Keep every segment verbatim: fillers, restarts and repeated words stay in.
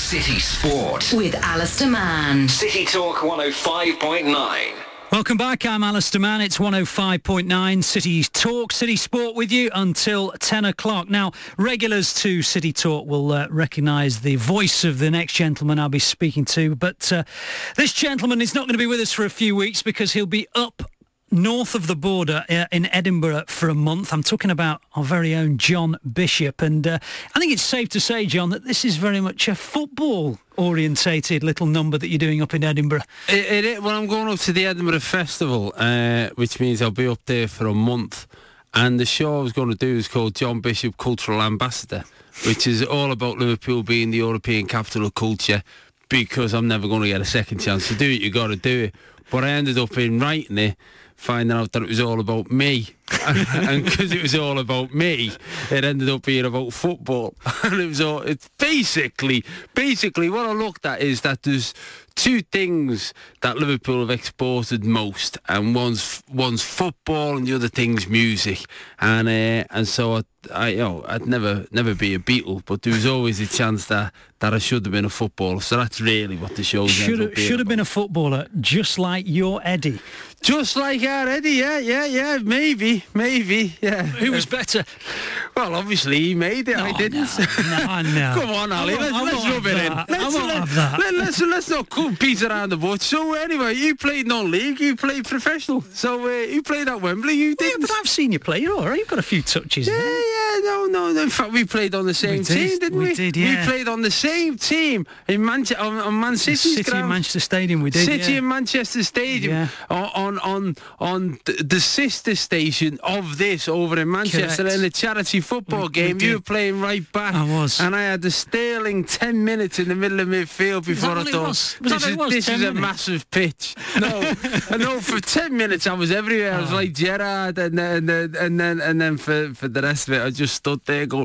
City Sport with Alistair Mann. City Talk one oh five point nine. Welcome back, I'm Alistair Mann. It's one oh five point nine City Talk, City Sport with you until ten o'clock. Now, regulars to City Talk will uh, recognise the voice of the next gentleman I'll be speaking to, but uh, this gentleman is not going to be with us for a few weeks because he'll be up north of the border uh, in Edinburgh for a month. I'm talking about our very own John Bishop, and uh, I think it's safe to say, John, that this is very much a football orientated little number that you're doing up in Edinburgh. It, it, well, I'm going up to the Edinburgh Festival, uh, which means I'll be up there for a month, and the show I was going to do is called John Bishop Cultural Ambassador, which is all about Liverpool being the European capital of culture, because I'm never going to get a second chance to do it. You got to do it. But I ended up in writing it, finding out that it was all about me. And because it was all about me, it ended up being about football. And it was all, it's basically, basically what I looked at is that there's two things that Liverpool have exported most, and one's one's football and the other thing's music. And uh, and so I, I, you know, I'd never never be a Beatle, but there was always a chance that, that I should have been a footballer. So that's really what the show should have, should have been a footballer, just like your Eddie. Just like our Eddie, yeah, yeah, yeah, maybe, maybe, yeah. Who was better? Well, obviously he made it, no, I didn't. No, no. Come on, Ali, let's, let's rub it in. Let's, I won't let, have that. Let, let's, let's not cook peas around the bush. So anyway, you played non-league, you played professional. So uh, you played at Wembley, you didn't. Yeah, but I've seen you play, you're all right, you've got a few touches. Yeah, yeah, no, no, no. In fact, we played on the same we team, did, didn't we? We did, yeah. We played on the same team in Manchester, on, on Man City's City ground. and Manchester Stadium, we did, City yeah. and Manchester Stadium, yeah. on on on the sister station of this over in Manchester. Correct. In a charity football we, game. We you were playing right back. I was. And I had the sterling ten minutes in the middle of midfield before I thought, was? Was this, is, was, this is a massive pitch. No, I know for ten minutes I was everywhere. I was oh. like Gerrard, and then, and then, and then, and then for, for the rest of it, I just stood there going...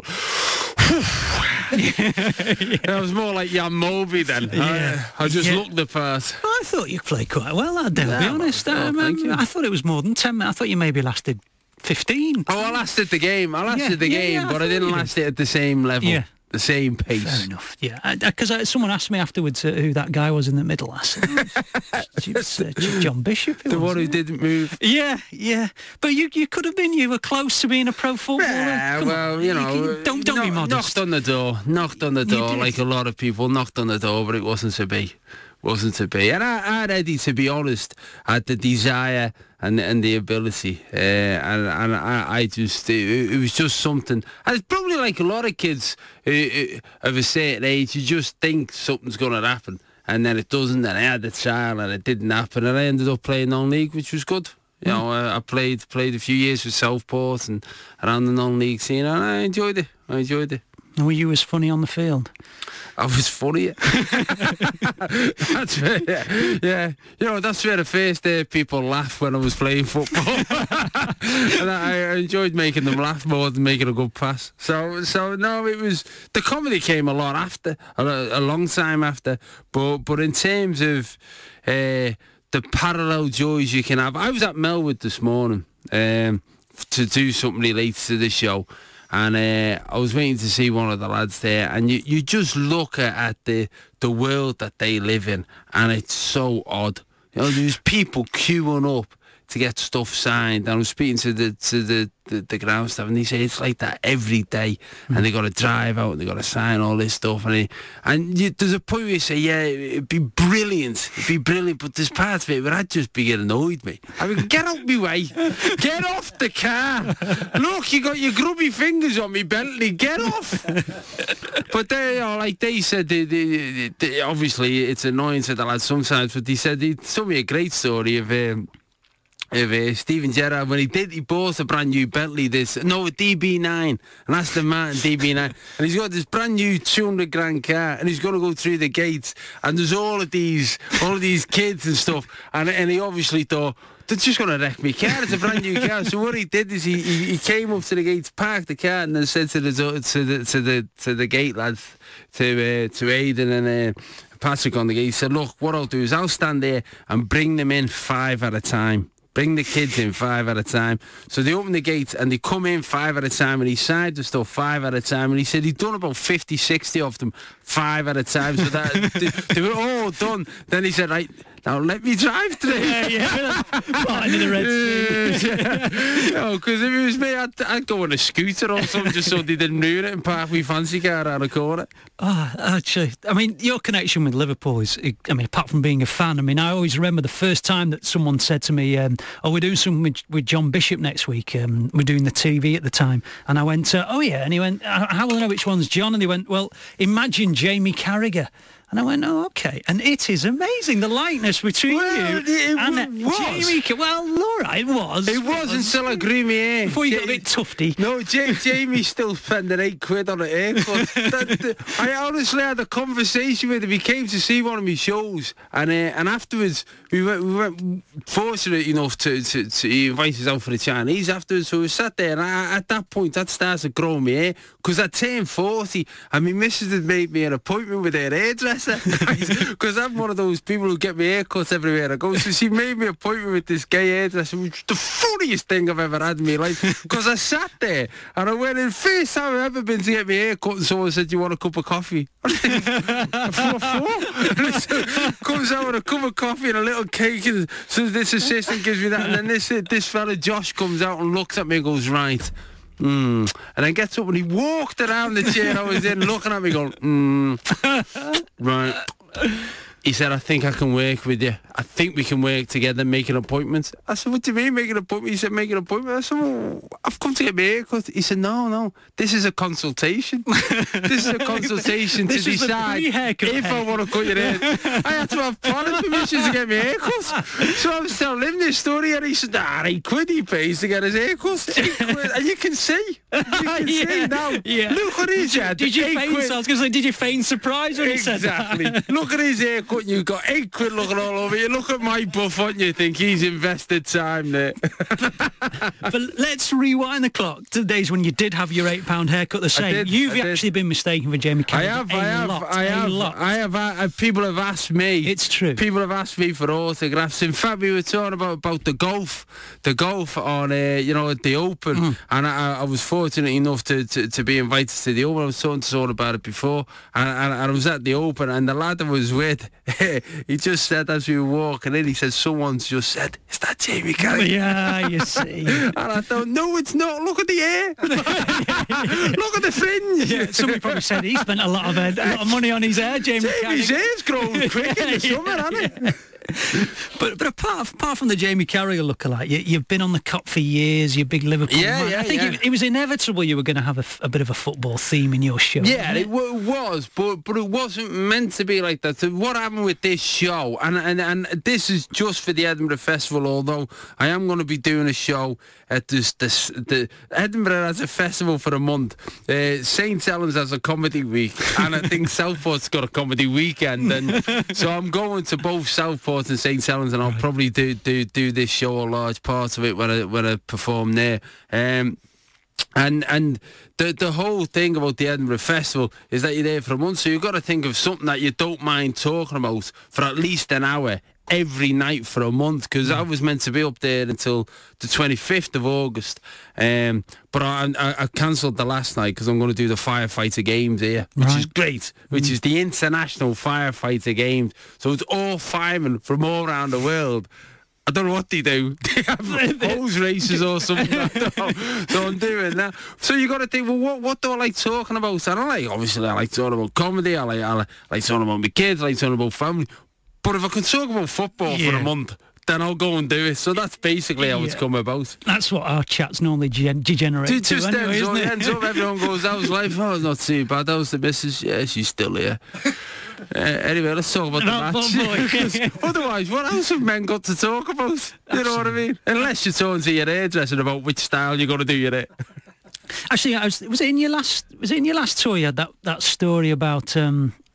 yeah. I was more like Jan Moby then. Yeah. I, I just yeah. looked the part. I thought you played quite well, I'll yeah, be honest. Well, um, thank you. I thought it was more than ten minutes. I thought you maybe lasted fifteen. Oh, I lasted the game. I lasted yeah, the yeah, game, yeah, but I, I didn't last it at the same level. Yeah. The same pace. Fair enough, yeah. Because uh, someone asked me afterwards uh, who that guy was in the middle. I said, oh, it's, uh, John Bishop. The was, one who yeah. didn't move. Yeah, yeah. But you you could have been, you were close to being a pro footballer. Yeah, Come well, on. you know. You, don't don't no, be modest. Knocked on the door. Knocked on the door did. like a lot of people. Knocked on the door, but it wasn't to be. Wasn't to be. And I, I had Eddie, to be honest, had the desire and and the ability. Uh, and and I, I just, it, it was just something. And it's probably like a lot of kids uh, uh, of a certain age, you just think something's going to happen. And then it doesn't. And I had the trial and it didn't happen. And I ended up playing non-league, which was good. You know, uh, I played played a few years with Southport and around the non-league scene, and I enjoyed it. I enjoyed it. Were you as funny on the field? I was funny. That's where, yeah, yeah. You know, that's where the first day people laugh when I was playing football. And I, I enjoyed making them laugh more than making a good pass. So, so no, it was, the comedy came a lot after, a, a long time after. But, but in terms of uh, the parallel joys you can have, I was at Melwood this morning um, to do something related to the show. And uh, I was waiting to see one of the lads there, and you, you just look at, at the the world that they live in, and it's so odd. You know, there's people queuing up to get stuff signed. And I was speaking to the to the, the, the ground staff, and they say it's like that every day. Mm. And they got to drive out, and they got to sign all this stuff. And it, and you, there's a point where you say, yeah, it'd be brilliant, it'd be brilliant. But there's parts of it where I'd just be getting annoyed me. I mean, get out my way, get off the car. Look, you got your grubby fingers on me Bentley. Get off. But they, you know, like they said, they, they, they, obviously it's annoying to the lads sometimes. But they said they told me a great story of. Um, Of uh, Steven Gerrard, when he did, he bought a brand new Bentley, this, no, a D B nine, and that's the Martin D B nine, and he's got this brand new two hundred grand car, and he's going to go through the gates, and there's all of these, all of these kids and stuff, and and he obviously thought, they're just going to wreck me car, it's a brand new car. So what he did is he, he, he came up to the gates, parked the car, and then said to the to the to the to the gate lads, to uh, to Aidan and uh, Patrick on the gate, he said, look, what I'll do is I'll stand there and bring them in five at a time. bring the kids in five at a time. So they open the gates and they come in five at a time, and he signed the stuff five at a time, and he said he'd done about fifty, sixty of them five at a time, so that they, they were all done. Then he said, right, now let me drive today. Yeah, yeah. Flying in the Red Sea. Yeah. No, because if it was me, I'd, I'd go on a scooter or something just so they didn't ruin it and park my fancy car around the corner. Oh, actually, I mean, your connection with Liverpool is, I mean, apart from being a fan, I mean, I always remember the first time that someone said to me, um, oh, we're doing something with, with John Bishop next week. Um, we're doing the T V at the time. And I went, uh, oh, yeah. And he went, how will I know which one's John? And he went, well, imagine Jamie Carragher. And I went, oh, okay. And it is amazing, the likeness between well, you it and was. Jamie. Well, all right, it was. It was until I grew my hair. Before you got a bit tufty. No, J- Jamie's still spending eight quid on a haircut. that, that, I honestly had a conversation with him. He came to see one of my shows, and uh, and afterwards we went, we went fortunate enough to, to, to he invite us out for the Chinese afterwards. So we sat there, and I, at that point that started growing my hair because I turned forty, and my missus had made me an appointment with her hairdresser. Because I'm one of those people who get my haircuts everywhere I go. So she made me an appointment with this gay hairdresser, which is the funniest thing I've ever had in my life. Because I sat there and I went in, first time I've ever been to get my hair cut, and someone said, do you want a cup of coffee? What for? Comes out with a cup of coffee and a little cake, and so this assistant gives me that, and then this this fella Josh comes out and looks at me and goes, right. Mm. And then gets up and he walked around the chair I was in looking at me going, mm. Right. He said, I think I can work with you. I think we can work together, make an appointment. I said, what do you mean, make an appointment? He said, make an appointment. I said, well, I've come to get my haircut. He said, no, no, this is a consultation. This is a consultation to decide if I want to cut your hair. I had to have planning permission to get my haircut. So I was telling him this story, and he said, ah, eight quid he pays to get his haircut. Eight quid. And you can see. You can yeah, see now. Yeah. Look at his head. Did you feign, quid. I was going to say, did you feign surprise when Exactly. he said that? Look at his haircut. You've got eight quid looking all over you. Look at my buff and you think he's invested time there. But let's rewind the clock to the days when you did have your eight pound haircut the same. did, You've I did. actually been mistaken for Jamie Carragher. I have, a I have, lot, I a have, lot. I have, I have. People have asked me. It's true. People have asked me for autographs. In fact, we were talking about, about the golf, the golf on, uh, you know, at the Open, mm. and I, I was fortunate enough to, to, to be invited to the Open. I was talking to someone about it before, and, and, and I was at the Open, and the lad I was with, he just said as we were walking in, he said, someone's just said, is that Jamie Carragher? Yeah, you see. And I thought, no, it's not. Look at the hair. Look at the fringe. Yeah, somebody probably said he spent a lot of, uh, a lot of money on his hair, Jamie Jamie's Carragher. hair's grown quick in the summer, hasn't it? But but apart apart from the Jamie Carragher lookalike, you, you've been on the Cup for years. You're a big Liverpool yeah, man. Yeah, I think yeah. it, it was inevitable you were going to have a, f- a bit of a football theme in your show. Yeah, it? it w- was, but but it wasn't meant to be like that. So what happened with this show, and and and this is just for the Edinburgh Festival. Although I am going to be doing a show at this this the Edinburgh has a festival for a month. Uh, Saint Helens has a comedy week, and I think Southport's got a comedy weekend, and so I'm going to both Southport and Saint Helens. And I'll right. probably do, do do this show, a large part of it, when I when I perform there. Um, and and the the whole thing about the Edinburgh Festival is that you're there for a month, so you've got to think of something that you don't mind talking about for at least an hour every night for a month, because mm. I was meant to be up there until the twenty-fifth of August, um, but I, I, I cancelled the last night because I'm going to do the Firefighter Games here, which right. is great, which mm. is the International Firefighter Games. So it's all firemen from all around the world. I don't know what they do. They have hose races or something. I don't know. So I'm doing that. So you got to think, well, what what do I like talking about? And I like, obviously, I like talking about comedy. I like, I like, I like talking about my kids. I like talking about family. But if I can talk about football yeah. for a month, then I'll go and do it. So that's basically how yeah. it's come about. That's what our chats normally gen- degenerate it to just anyway, ends, isn't up, it? ends up, everyone goes, that was life. Oh, it's not too bad. That was the missus. Yeah, she's still here. Uh, anyway, let's talk about Not the match. Otherwise, what else have men got to talk about? You Absolutely. know what I mean? Unless you're talking to your hairdresser about which style you're going to do your hair. Actually, I was, was it in your last? Was it in your last tour? You had that, that story about um,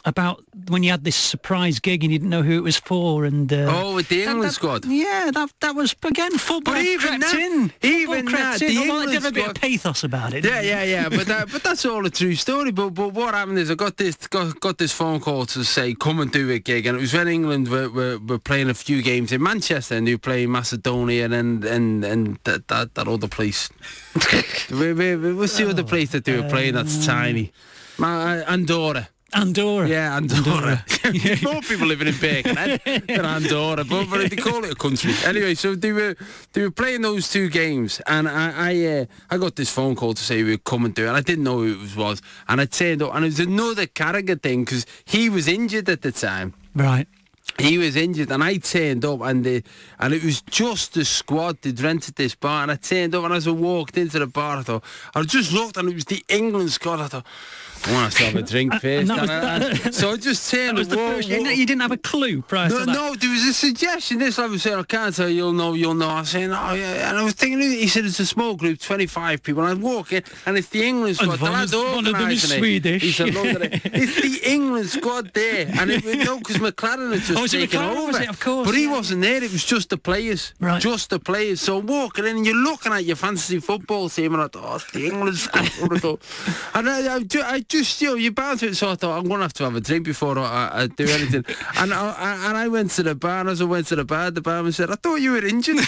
about when you had this surprise gig and you didn't know who it was for. And uh, oh, with the England that, that, squad. Yeah, that that was again football. But even crept that, in. even Football crept that, in. the Although England it did have a bit of squad- pathos about it. Yeah, yeah, yeah. But that, but that's all a true story. But but what happened is I got this got, got this phone call to say come and do a gig, and it was when England were, were, were playing a few games in Manchester, and they were playing Macedonia and and and that that, that other place. we, we, we, what's the other place that they were playing? That's tiny. Ma- Andorra. Andorra. Yeah, Andorra. More people living in Birkenhead than Andorra, but, but they call it a country. Anyway, so they were they were playing those two games, and I I, uh, I got this phone call to say we were coming to, and I didn't know who it was, and I turned up, and it was another Carragher thing because he was injured at the time. Right. He was injured, and I turned up, and the, and it was just the squad. They'd rented this bar, and I turned up, and as I walked into the bar, I thought, I just looked, and it was the England squad. I thought, I want to have a drink first. And that was and I, that- and so I just turned That was and the walked- first. You you didn't have a clue prior no, to that. no, there was a suggestion. This lad was saying, I can't tell you, you'll know, you'll know. I was saying, oh, yeah. And I was thinking, he said, it's a small group, twenty-five people. And I'd walk in, and it's the England And squad. one The is- lad's one of them is organising it. Swedish. He said, look at it. It's the England squad there. And it, no, because McLaren had just Oh, was it taken McLaren, over. was it? Of course, But he yeah. wasn't there. It was just the players. Right. Just the players. So walking in, and you're looking at your fantasy football team, and I thought, oh, it's the England squad. And I, thought, and I, I, ju- I just, you know, you bound to it. So I thought, I'm going to have to have a drink before I, I do anything. and, I, I, and I went to the bar, and as I went to the bar, the barman said, I thought you were injured.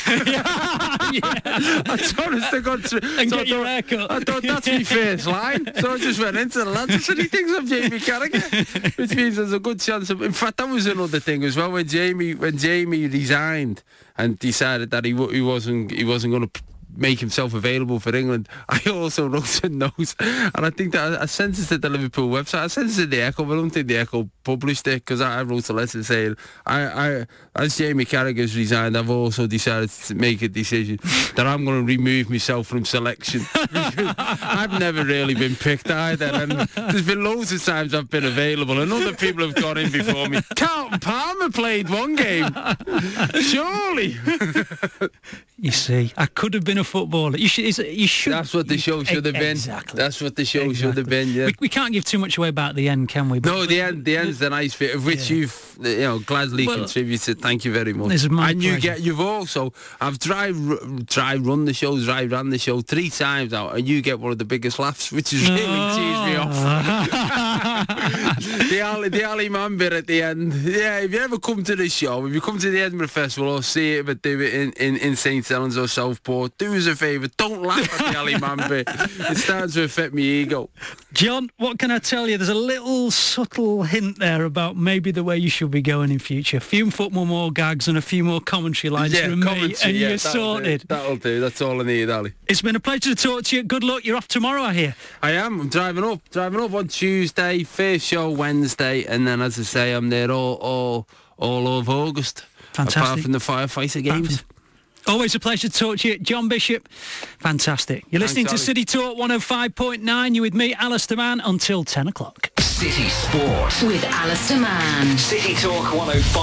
I honest to God. So And I get your thought- haircut. I thought that's my first line. So I just went into the lads and said, he thinks I'm Jamie Carragher, which means there's a good chance of... In fact, that was another thing as well. When Jamie when Jamie resigned and decided that he, w- he wasn't he wasn't going to make himself available for England, I also wrote a note, and I think that I, I sent it to the Liverpool website. I sent it to the Echo, but I don't think the Echo published it, because I, I wrote a letter saying, I, I, as Jamie Carragher's resigned, I've also decided to make a decision that I'm going to remove myself from selection. I've never really been picked either, and there's been loads of times I've been available, and other people have gone in before me. Carlton Palmer played one game. Surely. You see, I could have been a footballer. You should. is- You should. That's what the show should have been. Exactly. That's what the show should have Exactly. been, yeah. We, we can't give too much away about the end, can we? But No, the end. The end's the nice bit, of which Yeah. you've, you know, gladly Well, contributed. Thank you very much. this is my and you pleasure. get, you've also, I've drive, drive, run the show, drive, ran the show three times now, and you get one of the biggest laughs, which has really cheesed me off. the Ali, the Ali Man bit at the end. Yeah, if you ever come to the show, if you come to the Edinburgh Festival or see it, but do it in, in, in Saint Helens or Southport, do us a favour, don't laugh at the Ali Man bit. It starts to affect my ego. John, what can I tell you? There's a little subtle hint there about maybe the way you should be going in future. A few football more gags and a few more commentary lines Yeah, from me, commentary, and yeah, you're that'll sorted. Do. That'll do. That's all I need, Ali. It's been a pleasure to talk to you. Good luck. You're off tomorrow, I hear. I am. I'm driving up. Driving up on Tuesday. First show Wednesday, and then, as I say, I'm there all all all of August. Fantastic. Apart from the firefighter games. Always a pleasure to talk to you. John Bishop, fantastic. You're listening Thanks, to Ali. City Talk one oh five point nine. You're with me, Alistair Mann, until ten o'clock. City Sport With Alistair Mann. City Talk one oh five.